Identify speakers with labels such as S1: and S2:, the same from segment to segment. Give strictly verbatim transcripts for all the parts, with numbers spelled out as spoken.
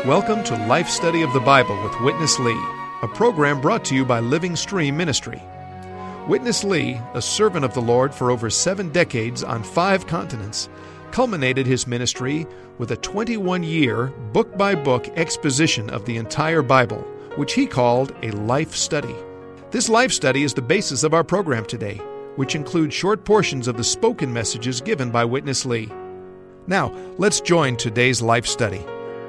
S1: Welcome to Life Study of the Bible with Witness Lee, a program brought to you by Living Stream Ministry. Witness Lee, a servant of the Lord for over seven decades on five continents, culminated his ministry with a twenty-one-year, book-by-book exposition of the entire Bible, which he called a life study. This life study is the basis of our program today, which includes short portions of the spoken messages given by Witness Lee. Now, let's join today's life study.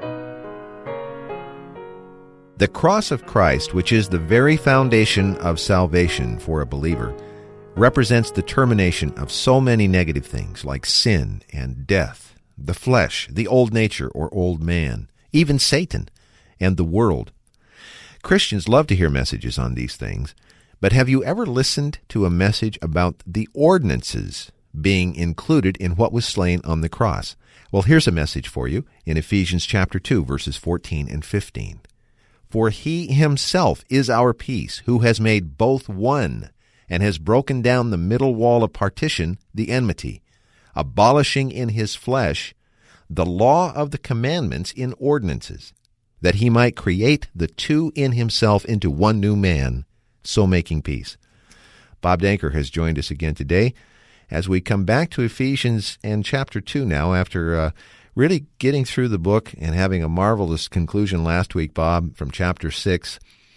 S2: The cross of Christ, which is the very foundation of salvation for a believer, represents the termination of so many negative things like sin and death, the flesh, the old nature or old man, even Satan, and the world. Christians love to hear messages on these things, but have you ever listened to a message about the ordinances being included in what was slain on the cross? Well, here's a message for you in Ephesians chapter two, verses fourteen and fifteen. For he himself is our peace, who has made both one, and has broken down the middle wall of partition, the enmity, abolishing in his flesh the law of the commandments in ordinances, that he might create the two in himself into one new man, so making peace. Bob Danker has joined us again today as we come back to Ephesians and chapter two now after uh, really getting through the book and having a marvelous conclusion last week, Bob, from chapter six.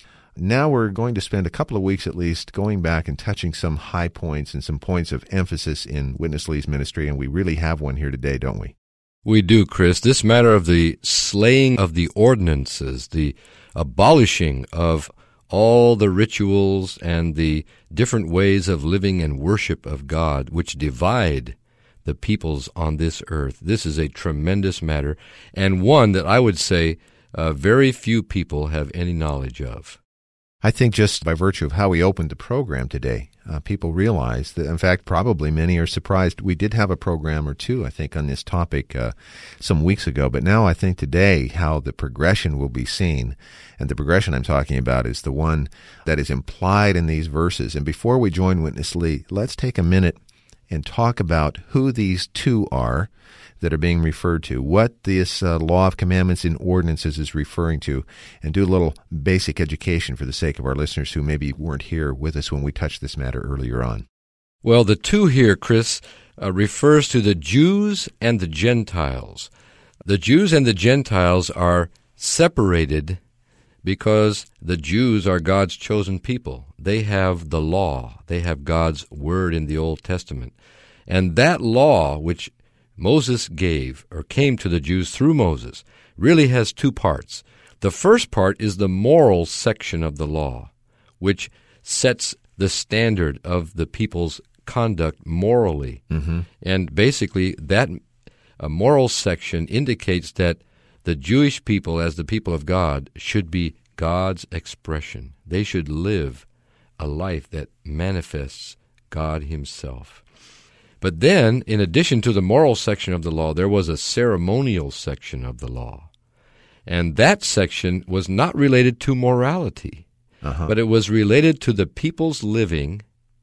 S2: Now we're going to spend a couple of weeks at least going back and touching some high points and some points of emphasis in Witness Lee's ministry, and we really have one here today, don't we?
S3: We do, Chris. This matter of the slaying of the ordinances, the abolishing of all the rituals and the different ways of living and worship of God, which divide the peoples on this earth. This is a tremendous matter, and one that I would say uh, very few people have any knowledge of.
S2: I think just by virtue of how we opened the program today, uh, people realize that, in fact, probably many are surprised. We did have a program or two, I think, on this topic uh, some weeks ago, but now I think today how the progression will be seen, and the progression I'm talking about is the one that is implied in these verses. And before we join Witness Lee, let's take a minute and talk about who these two are that are being referred to, what this uh, law of commandments and ordinances is referring to, and do a little basic education for the sake of our listeners who maybe weren't here with us when we touched this matter earlier on.
S3: Well, the two here, Chris, uh, refers to the Jews and the Gentiles. The Jews and the Gentiles are separated because the Jews are God's chosen people. They have the law. They have God's word in the Old Testament. And that law, which Moses gave, or came to the Jews through Moses, really has two parts. The first part is the moral section of the law, which sets the standard of the people's conduct morally. Mm-hmm. And basically, that uh, moral section indicates that the Jewish people, as the people of God, should be God's expression. They should live a life that manifests God himself. But then, in addition to the moral section of the law, there was a ceremonial section of the law. And that section was not related to morality, uh-huh. but it was related to the people's living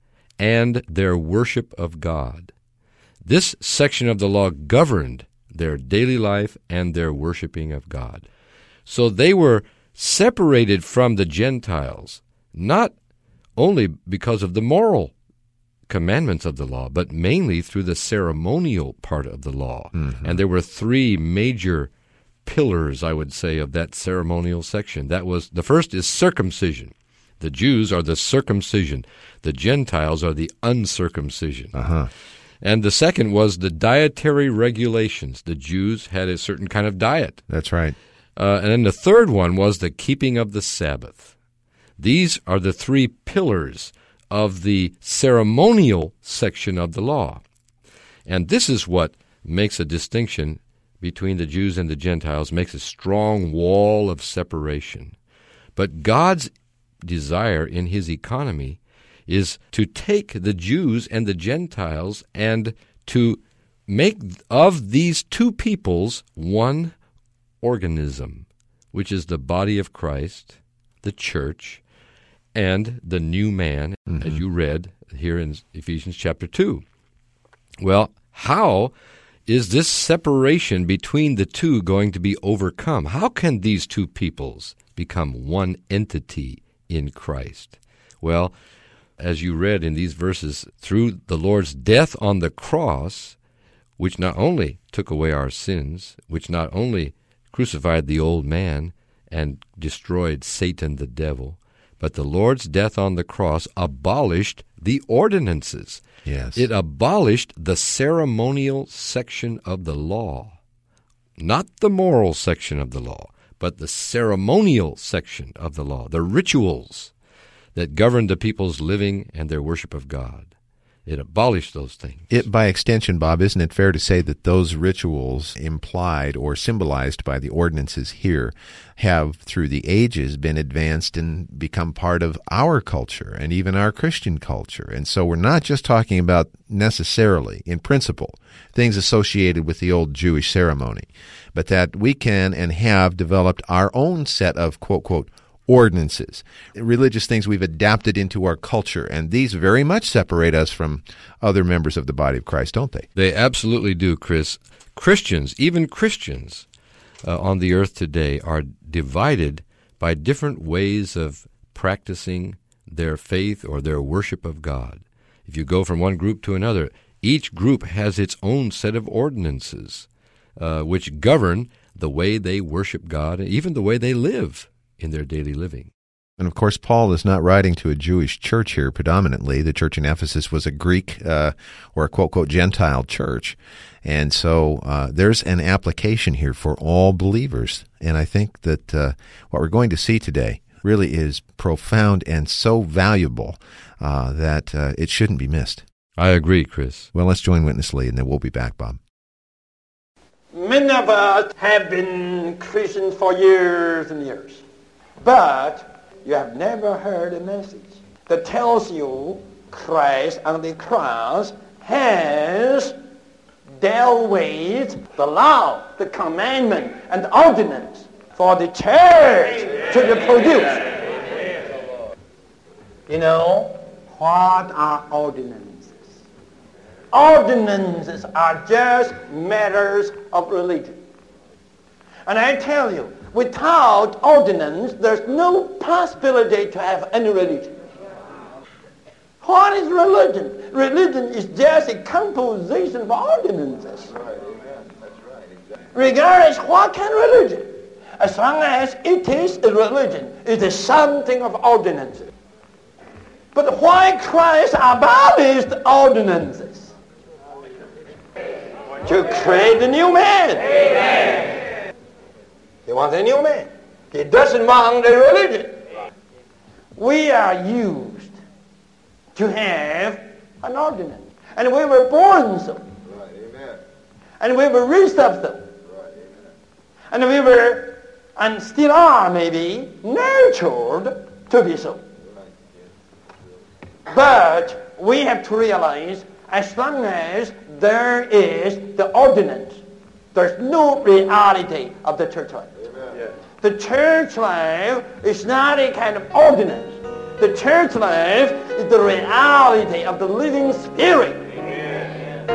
S3: and their worship of God. This section of the law governed their daily life and their worshiping of God. So they were separated from the Gentiles, not only because of the moral commandments of the law, but mainly through the ceremonial part of the law. Mm-hmm. And there were three major pillars, I would say, of that ceremonial section. That was, the first is circumcision. The Jews are the circumcision. The Gentiles are the uncircumcision. Uh-huh. And the second was the dietary regulations. The Jews had a certain kind of diet.
S2: That's right.
S3: Uh, and then the third one was the keeping of the Sabbath. These are the three pillars of the ceremonial section of the law. And this is what makes a distinction between the Jews and the Gentiles, makes a strong wall of separation. But God's desire in his economy is to take the Jews and the Gentiles and to make of these two peoples one organism, which is the body of Christ, the church, and the new man, mm-hmm. as you read here in Ephesians chapter two. Well, how is this separation between the two going to be overcome? How can these two peoples become one entity in Christ? Well, as you read in these verses, through the Lord's death on the cross, which not only took away our sins, which not only crucified the old man and destroyed Satan the devil, but the Lord's death on the cross abolished the ordinances.
S2: Yes.
S3: It abolished the ceremonial section of the law, not the moral section of the law, but the ceremonial section of the law, the rituals that governed the people's living and their worship of God. It abolished those things.
S2: It, by extension, Bob, isn't it fair to say that those rituals implied or symbolized by the ordinances here have, through the ages, been advanced and become part of our culture and even our Christian culture? And so we're not just talking about necessarily, in principle, things associated with the old Jewish ceremony, but that we can and have developed our own set of, quote, quote, ordinances, religious things we've adapted into our culture, and these very much separate us from other members of the body of Christ, don't they?
S3: They absolutely do, Chris. Christians, even Christians uh, on the earth today, are divided by different ways of practicing their faith or their worship of God. If you go from one group to another, each group has its own set of ordinances uh, which govern the way they worship God and even the way they live in their daily living.
S2: And of course, Paul is not writing to a Jewish church here predominantly. The church in Ephesus was a Greek uh, or a quote-quote Gentile church. And so uh, there's an application here for all believers. And I think that uh, what we're going to see today really is profound and so valuable uh, that uh, it shouldn't be missed.
S3: I agree, Chris.
S2: Well, let's join Witness Lee, and then we'll be back, Bob.
S4: Many of us have been Christians for years and years. But you have never heard a message that tells you Christ on the cross has dealt with the law, the commandment, and the ordinance for the church to be produced. You know, what are ordinances? Ordinances are just matters of religion. And I tell you, without ordinance, there's no possibility to have any religion. What is religion? Religion is just a composition of ordinances. That's right. That's right. Exactly. Regardless what kind of religion, as long as it is a religion, it is something of ordinances. But why Christ abolished ordinances? To create a new man. Amen. He wants a new man. He doesn't want a religion. We are used to have an ordinance. And we were born so. Right, amen. And we were raised up so. Right, amen. And we were, and still are maybe, nurtured to be so. Right. But we have to realize, as long as there is the ordinance, there's no reality of the church life. Amen. The church life is not a kind of ordinance. The church life is the reality of the living Spirit. Amen.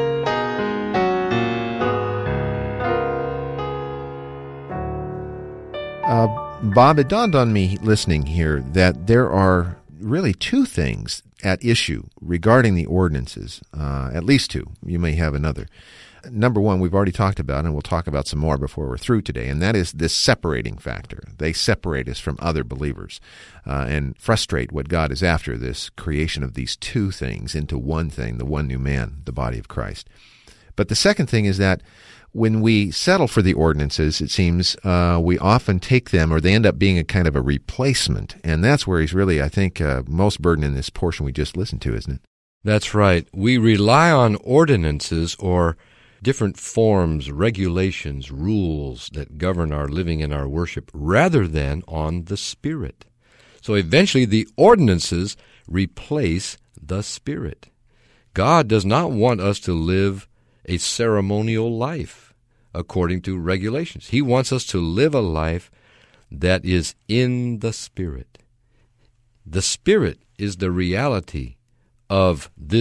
S2: Uh, Bob, it dawned on me listening here that there are really two things at issue regarding the ordinances, uh, at least two. You may have another. Number one, we've already talked about, and we'll talk about some more before we're through today, and that is this separating factor. They separate us from other believers uh, and frustrate what God is after, this creation of these two things into one thing, the one new man, the body of Christ. But the second thing is that when we settle for the ordinances, it seems uh, we often take them, or they end up being a kind of a replacement, and that's where he's really, I think, uh, most burdened in this portion we just listened to, isn't it?
S3: That's right. We rely on ordinances or different forms, regulations, rules that govern our living and our worship rather than on the Spirit. So eventually the ordinances replace the Spirit. God does not want us to live a ceremonial life according to regulations. He wants us to live a life that is in the Spirit. The Spirit is the reality of this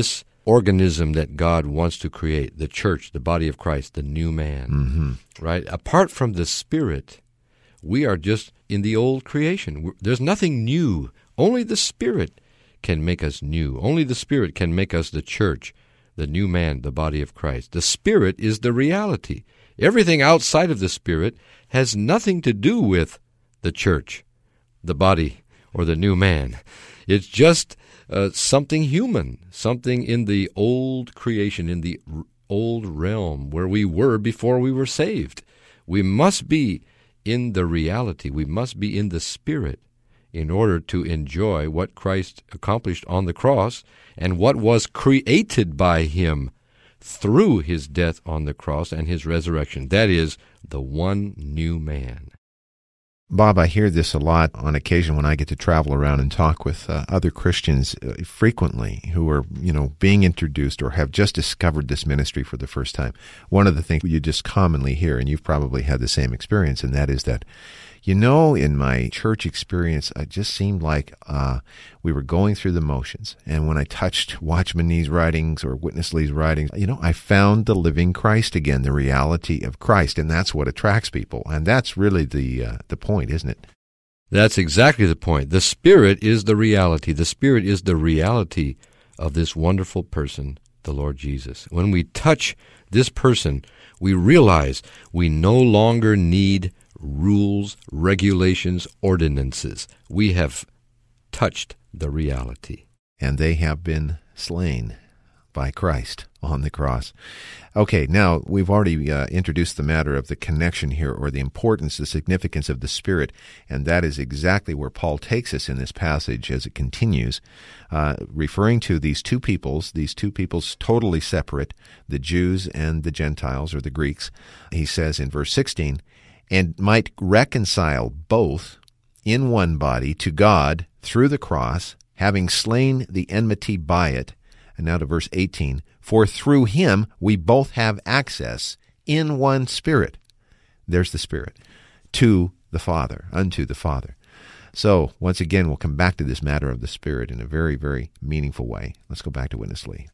S3: organism that God wants to create, the church, the body of Christ, the new man, mm-hmm. right? Apart from the Spirit, we are just in the old creation. There's nothing new. Only the Spirit can make us new. Only the Spirit can make us the church, the new man, the body of Christ. The Spirit is the reality. Everything outside of the Spirit has nothing to do with the church, the body, or the new man. It's just uh, something human, something in the old creation, in the r- old realm where we were before we were saved. We must be in the reality. We must be in the Spirit in order to enjoy what Christ accomplished on the cross and what was created by Him through His death on the cross and His resurrection. That is the one new man.
S2: Bob, I hear this a lot on occasion when I get to travel around and talk with uh, other Christians uh, frequently who are, you know, being introduced or have just discovered this ministry for the first time. One of the things you just commonly hear, and you've probably had the same experience, and that is that, you know, in my church experience, it just seemed like uh, we were going through the motions. And when I touched Watchman Nee's writings or Witness Lee's writings, you know, I found the living Christ again, the reality of Christ. And that's what attracts people. And that's really the uh, the point, isn't it?
S3: That's exactly the point. The Spirit is the reality. The Spirit is the reality of this wonderful person, the Lord Jesus. When we touch this person, we realize we no longer need rules, regulations, ordinances. We have touched the reality.
S2: And they have been slain by Christ on the cross. Okay, now we've already uh, introduced the matter of the connection here, or the importance, the significance of the Spirit, and that is exactly where Paul takes us in this passage as it continues, uh, referring to these two peoples, these two peoples totally separate, the Jews and the Gentiles, or the Greeks. He says in verse sixteen, and might reconcile both in one body to God through the cross, having slain the enmity by it. And now to verse eighteen, for through Him we both have access in one Spirit. There's the Spirit. To the Father, unto the Father. So, once again, we'll come back to this matter of the Spirit in a very, very meaningful way. Let's go back to Witness Lee.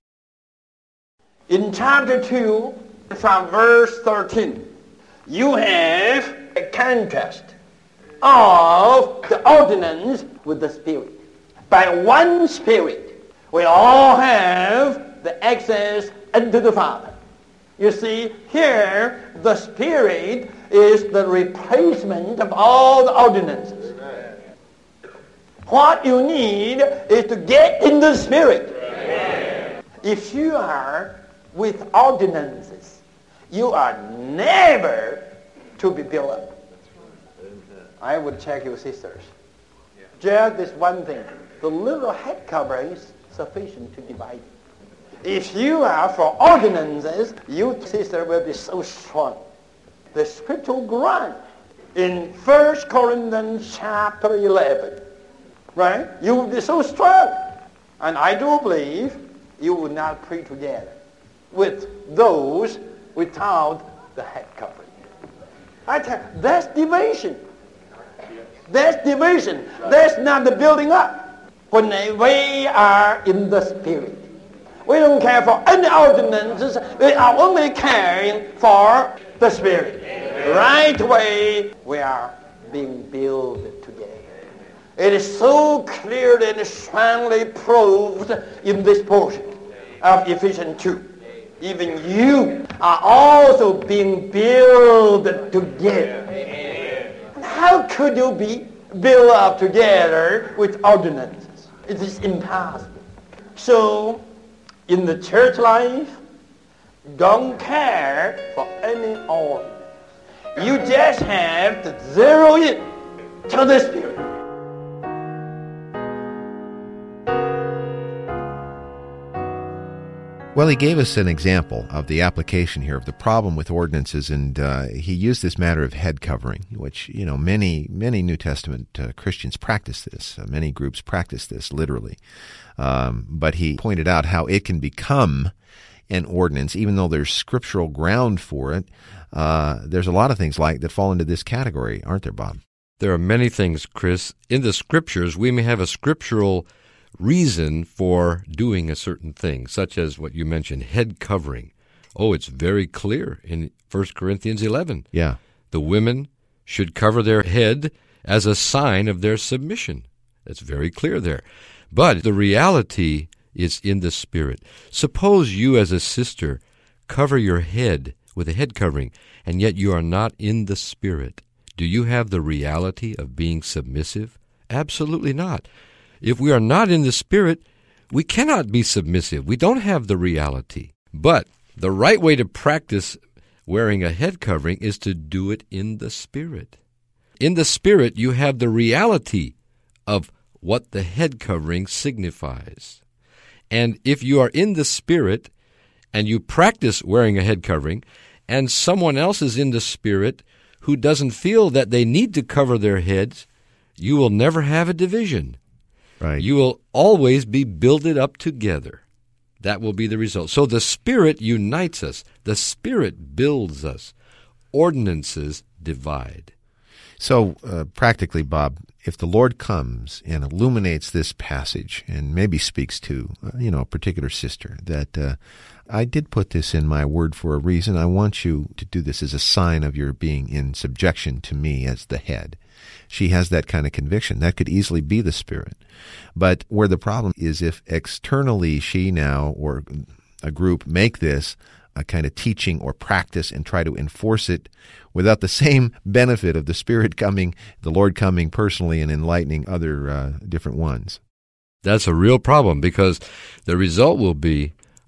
S4: In chapter two, from verse thirteen, you have a contrast of the ordinance with the Spirit. By one Spirit, we all have the access unto the Father. You see, here, the Spirit is the replacement of all the ordinances. Amen. What you need is to get in the Spirit. Amen. If you are with ordinances, you are never to be built up. I would check your sisters. Just this one thing. The little head cover is sufficient to divide. If you are for ordinances, you sister will be so strong. The scriptural ground in First Corinthians chapter eleven, right? You will be so strong. And I do believe you will not pray together with those without the head covering. I tell you, that's division. That's division. That's not the building up. When we are in the Spirit, we don't care for any ordinances. We are only caring for the Spirit. Amen. Right way, we are being built together. It is so clearly and strongly proved in this portion of Ephesians two. Even you are also being built together. And how could you be built up together with ordinances? It is impossible. So, in the church life, don't care for any ordinance. You just have to zero in to the Spirit.
S2: Well, he gave us an example of the application here of the problem with ordinances, and uh, he used this matter of head covering, which, you know, many, many New Testament uh, Christians practice this. Uh, many groups practice this, literally. Um, but he pointed out how it can become an ordinance, even though there's scriptural ground for it. Uh, there's a lot of things like that fall into this category, aren't there, Bob?
S3: There are many things, Chris. In the Scriptures, we may have a scriptural reason for doing a certain thing, such as what you mentioned, head covering. Oh, it's very clear in First Corinthians eleven.
S2: Yeah.
S3: The women should cover their head as a sign of their submission. That's very clear there. But the reality is in the Spirit. Suppose you as a sister cover your head with a head covering, and yet you are not in the Spirit. Do you have the reality of being submissive? Absolutely not. If we are not in the Spirit, we cannot be submissive. We don't have the reality. But the right way to practice wearing a head covering is to do it in the Spirit. In the Spirit, you have the reality of what the head covering signifies. And if you are in the Spirit and you practice wearing a head covering, and someone else is in the Spirit who doesn't feel that they need to cover their heads, you will never have a division.
S2: Right.
S3: You will always be builded up together. That will be the result. So the Spirit unites us. The Spirit builds us. Ordinances divide.
S2: So uh, practically, Bob, if the Lord comes and illuminates this passage and maybe speaks to, uh, you know, a particular sister, that uh, I did put this in my word for a reason. I want you to do this as a sign of your being in subjection to me as the head. She has that kind of conviction. That could easily be the Spirit. But where the problem is, if externally she now or a group make this a kind of teaching or practice and try to enforce it without the same benefit of the Spirit coming, the Lord coming personally and enlightening other uh, different ones.
S3: That's a real problem, because the result will be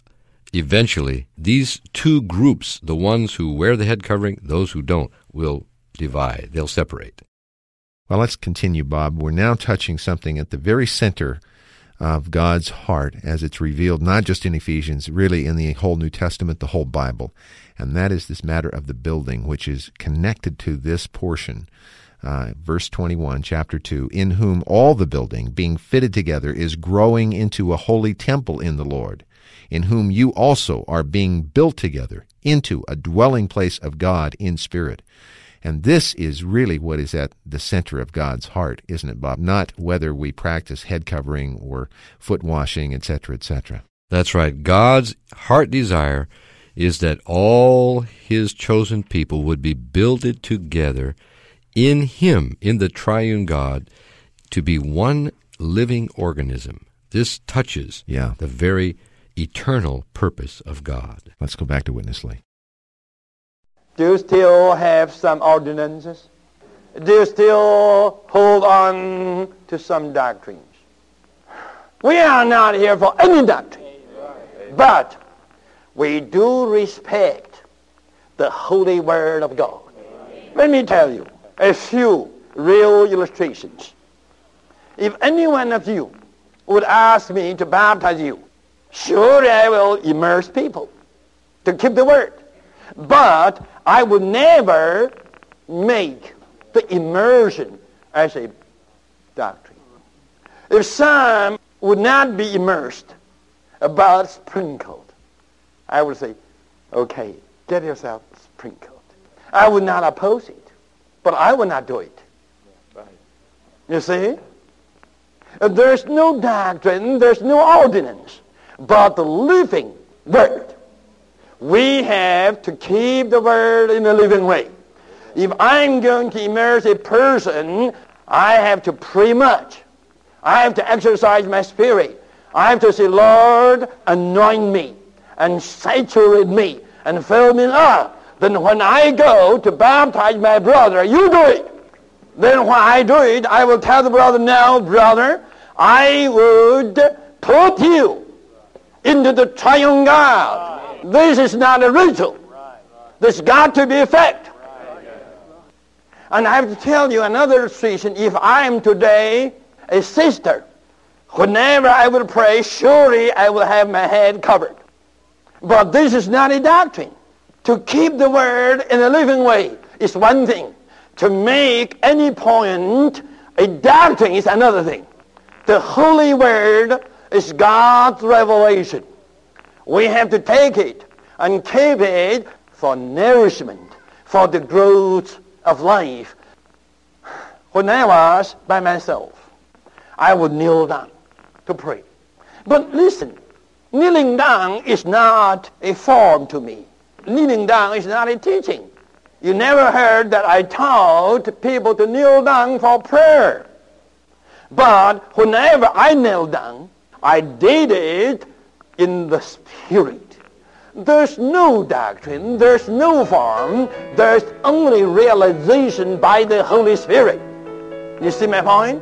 S3: eventually these two groups, the ones who wear the head covering, those who don't, will divide. They'll separate.
S2: Well, let's continue, Bob. We're now touching something at the very center of God's heart as it's revealed not just in Ephesians, really in the whole New Testament, the whole Bible. And that is this matter of the building, which is connected to this portion. Uh, verse twenty-one, chapter two, in whom all the building, being fitted together, is growing into a holy temple in the Lord, in whom you also are being built together into a dwelling place of God in spirit. And this is really what is at the center of God's heart, isn't it, Bob? Not whether we practice head covering or foot washing, et cetera, et cetera.
S3: That's right. God's heart desire is that all His chosen people would be builded together in Him, in the triune God, to be one living organism. This touches
S2: yeah.
S3: the very eternal purpose of God.
S2: Let's go back to Witness Lee.
S4: Do you still have some ordinances? Do you still hold on to some doctrines? We are not here for any doctrine, but we do respect the holy word of God. Let me tell you a few real illustrations. If any one of you would ask me to baptize you, surely I will immerse people to keep the word. But I would never make the immersion as a doctrine. If some would not be immersed, but sprinkled, I would say, okay, get yourself sprinkled. I would not oppose it, but I would not do it. You see? There's no doctrine, there's no ordinance, but the living word. We have to keep the word in a living way. If I'm going to immerse a person, I have to pray much. I have to exercise my spirit. I have to say, Lord, anoint me and saturate me and fill me up. Then when I go to baptize my brother, you do it. Then when I do it, I will tell the brother, now, brother, I would put you into the triune God. This is not a ritual. There's got to be effect. And I have to tell you another illustration. If I am today a sister, whenever I will pray, surely I will have my head covered. But this is not a doctrine. To keep the word in a living way is one thing. To make any point a doctrine is another thing. The holy word is God's revelation. We have to take it and keep it for nourishment, for the growth of life. When I was by myself, I would kneel down to pray. But listen, kneeling down is not a form to me. Kneeling down is not a teaching. You never heard that I taught people to kneel down for prayer. But whenever I knelt down, I did it in the Spirit. There's no doctrine, there's no form, there's only realization by the Holy Spirit. You see my point?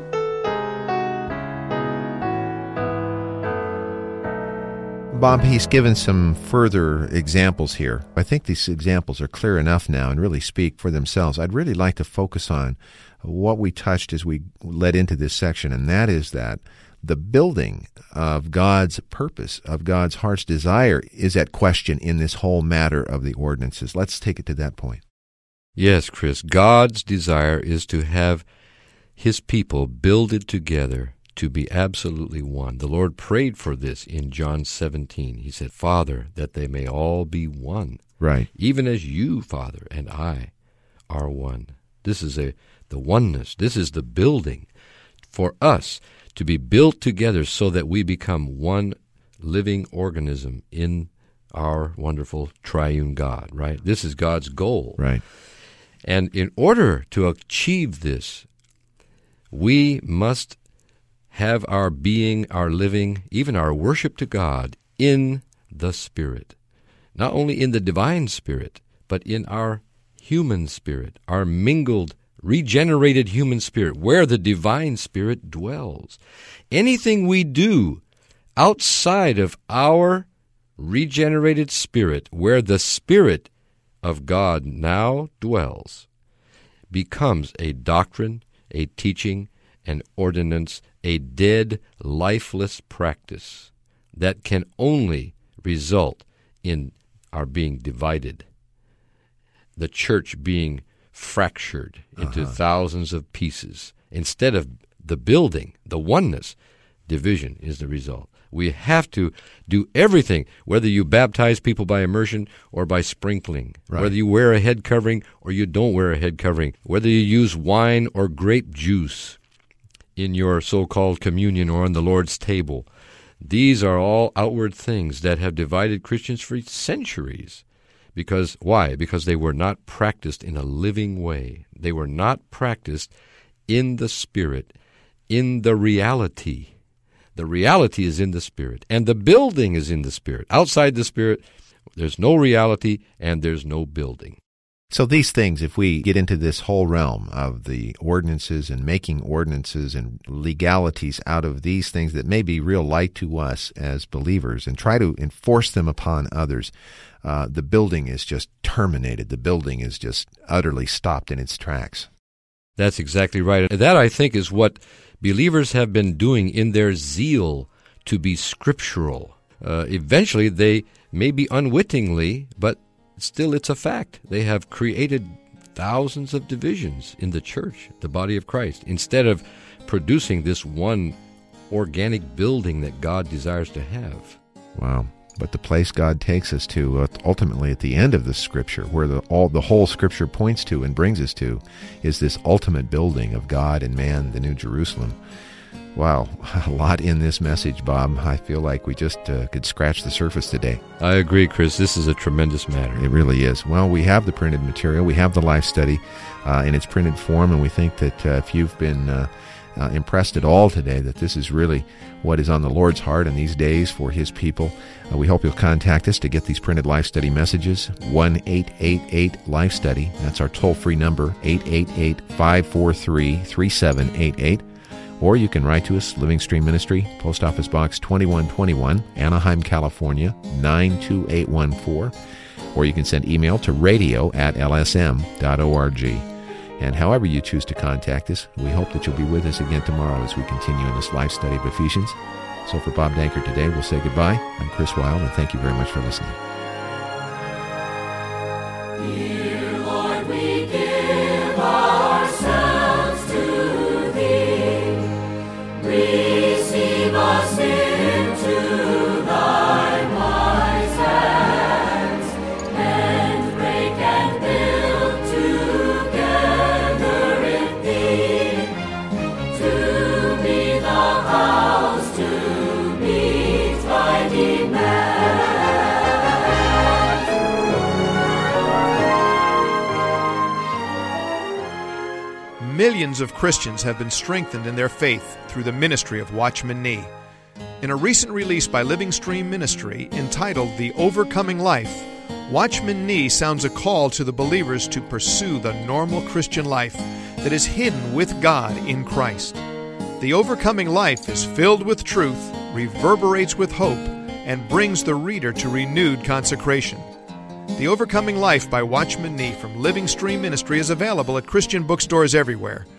S2: Bob, he's given some further examples here. I think these examples are clear enough now and really speak for themselves. I'd really like to focus on what we touched as we led into this section, and that is that the building of God's purpose, of God's heart's desire, is at question in this whole matter of the ordinances. Let's take it to that point.
S3: Yes, Chris, God's desire is to have His people builded together to be absolutely one. The Lord prayed for this in John seventeen. He said, Father, that they may all be one.
S2: Right.
S3: Even as you, Father, and I are one. This is a the oneness. This is the building for us to be built together so that we become one living organism in our wonderful triune God, right? This is God's goal.
S2: Right.
S3: And in order to achieve this, we must have our being, our living, even our worship to God in the Spirit. Not only in the divine Spirit, but in our human spirit, our mingled, regenerated human spirit, where the divine Spirit dwells. Anything we do outside of our regenerated spirit, where the Spirit of God now dwells, becomes a doctrine, a teaching, an ordinance, a dead, lifeless practice that can only result in our being divided, the church being fractured into uh-huh. thousands of pieces. Instead of the building, the oneness, division is the result. We have to do everything, whether you baptize people by immersion or by sprinkling, right. whether you wear a head covering or you don't wear a head covering, whether you use wine or grape juice in your so-called communion or on the Lord's table. These are all outward things that have divided Christians for centuries. Because why? Because they were not practiced in a living way. They were not practiced in the Spirit, in the reality. The reality is in the Spirit, and the building is in the Spirit. Outside the Spirit, there's no reality and there's no building.
S2: So these things, if we get into this whole realm of the ordinances and making ordinances and legalities out of these things that may be real light to us as believers and try to enforce them upon others, uh, the building is just terminated. The building is just utterly stopped in its tracks.
S3: That's exactly right. That, I think, is what believers have been doing in their zeal to be scriptural. Uh, eventually, they may be unwittingly, but still, it's a fact. They have created thousands of divisions in the church, the body of Christ, instead of producing this one organic building that God desires to have.
S2: Wow. But the place God takes us to, uh, ultimately at the end of the Scripture, where the, all the whole Scripture points to and brings us to, is this ultimate building of God and man, the New Jerusalem. Wow, a lot in this message, Bob. I feel like we just uh, could scratch the surface today.
S3: I agree, Chris. This is a tremendous matter.
S2: It really is. Well, we have the printed material. We have the life study uh, in its printed form, and we think that uh, if you've been uh, uh, impressed at all today that this is really what is on the Lord's heart in these days for His people, uh, we hope you'll contact us to get these printed life study messages. one eight eight eight life study. That's our toll-free number, eight eight eight, five four three, three seven eight eight. Or you can write to us, Living Stream Ministry, Post Office Box twenty-one twenty-one, Anaheim, California, nine two eight one four. Or you can send email to radio at l s m dot org. And however you choose to contact us, we hope that you'll be with us again tomorrow as we continue in this life study of Ephesians. So for Bob Danker today, we'll say goodbye. I'm Chris Wilde, and thank you very much for listening.
S5: Dear Lord, we give ourselves to Thee. Receive us into Thy wise hands, and break and build together in Thee, to be the house to
S1: millions of Christians have been strengthened in their faith through the ministry of Watchman Nee. In a recent release by Living Stream Ministry entitled The Overcoming Life, Watchman Nee sounds a call to the believers to pursue the normal Christian life that is hidden with God in Christ. The overcoming life is filled with truth, reverberates with hope, and brings the reader to renewed consecration. The Overcoming Life by Watchman Nee from Living Stream Ministry is available at Christian bookstores everywhere.